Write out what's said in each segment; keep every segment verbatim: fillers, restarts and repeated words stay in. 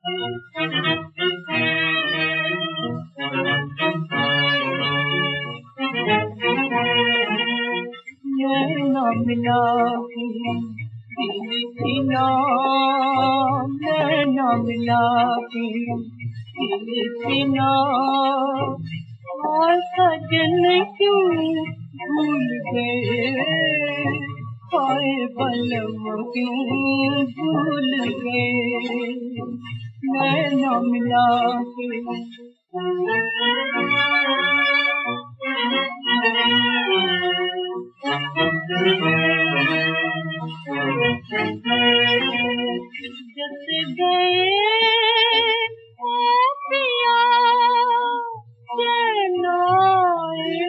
नैना मिला के दिल सीना, नैना मिला के दिल सीना, और सजन क्यों भूल गए, हाय बलम क्यों भूल गए, नैना मिला के। जैसे गए ओ पिया चैन आए,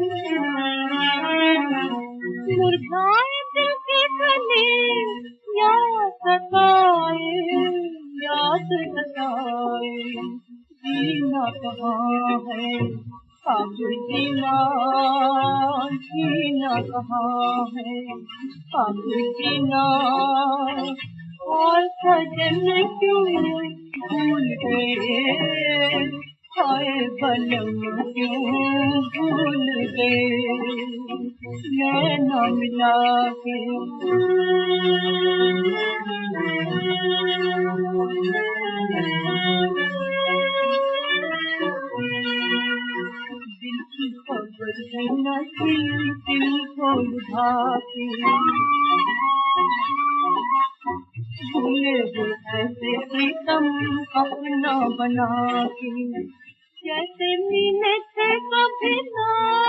मुरझाए दिल के कली याद सताए, याद सताए, जीना कहाँ है अब, जीना जीना कहाँ है अब, जीना, और सजन क्यों भूल गए, हाय बलम क्यों भूल गए, नैना मिला के। दिल की खबर है न दिल को लुभा के, भूले हो ऐसे प्रीतम अपना बना के, जैसे मिले थे कभी ना,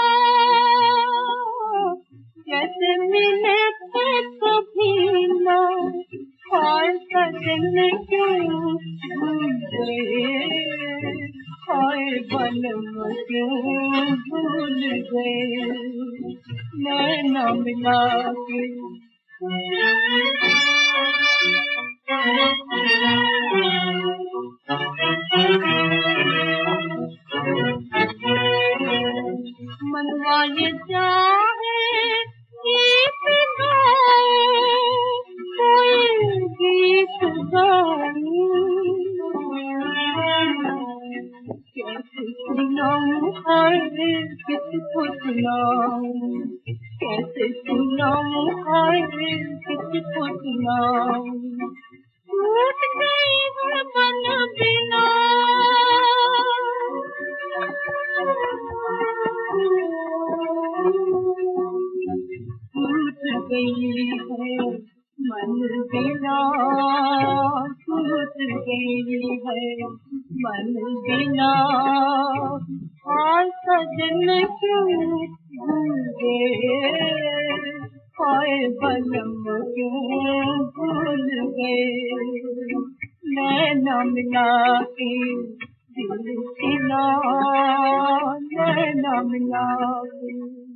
जैसे मिले थे कभी ना, हाय सजन क्यों भूल गए, हाय बलम क्यों भूल गए, नैना मिला के। मनवा ये चाहे गीत गाए, कोई गीत गाए, कैसे सुनाऊं हाय किसको सुनाऊं, कैसे सुनाऊं हाय किसको सुनाऊं, टूट गई है मन बिना, टूट गई है मन बिना, टूट गई है मन बिना, और सजन क्यों भूल गए, हाय बलम क्यों भूल गए, नैना मिला के दिल सीना, नैना मिला के।